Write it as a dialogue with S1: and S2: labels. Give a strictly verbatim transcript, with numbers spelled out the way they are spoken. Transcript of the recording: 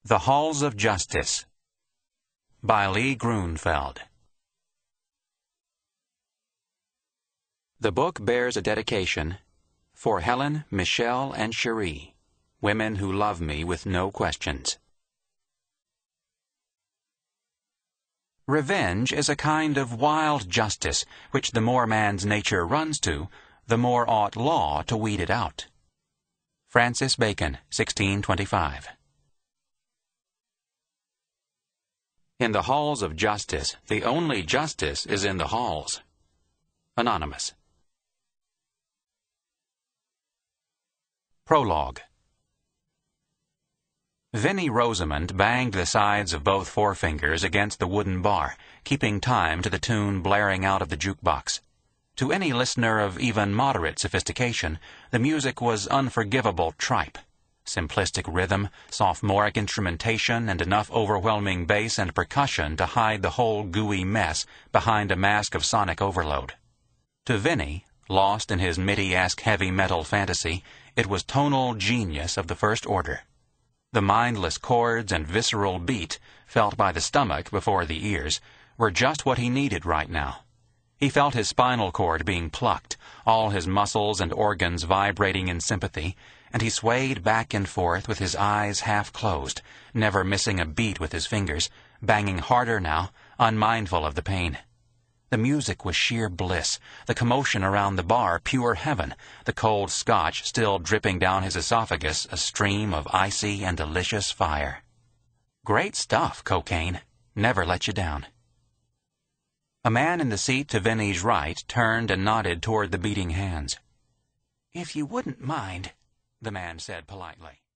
S1: The Halls of Justice by Lee Grunfeld. The book bears a dedication for Helen, Michelle, and Cherie, women who love me with no questions. Revenge is a kind of wild justice which the more man's nature runs to, the more ought law to weed it out. Francis Bacon, sixteen twenty-five. In the halls of justice, the only justice is in the halls. Anonymous. Prologue. Vinnie Rosamond banged the sides of both forefingers against the wooden bar, keeping time to the tune blaring out of the jukebox. To any listener of even moderate sophistication, the music was unforgivable tripe. Simplistic rhythm, sophomoric instrumentation, and enough overwhelming bass and percussion to hide the whole gooey mess behind a mask of sonic overload. To Vinnie, lost in his MIDI-esque heavy metal fantasy, it was tonal genius of the first order. The mindless chords and visceral beat, felt by the stomach before the ears, were just what he needed right now. He felt his spinal cord being plucked, all his muscles and organs vibrating in sympathy, and he swayed back and forth with his eyes half closed, never missing a beat with his fingers, banging harder now, unmindful of the pain. The music was sheer bliss, the commotion around the bar pure heaven, the cold scotch still dripping down his esophagus a stream of icy and delicious fire. Great stuff, cocaine. Never let you down. A man in the seat to Vinnie's right turned and nodded toward the beating hands. "If you wouldn't mind," the man said politely.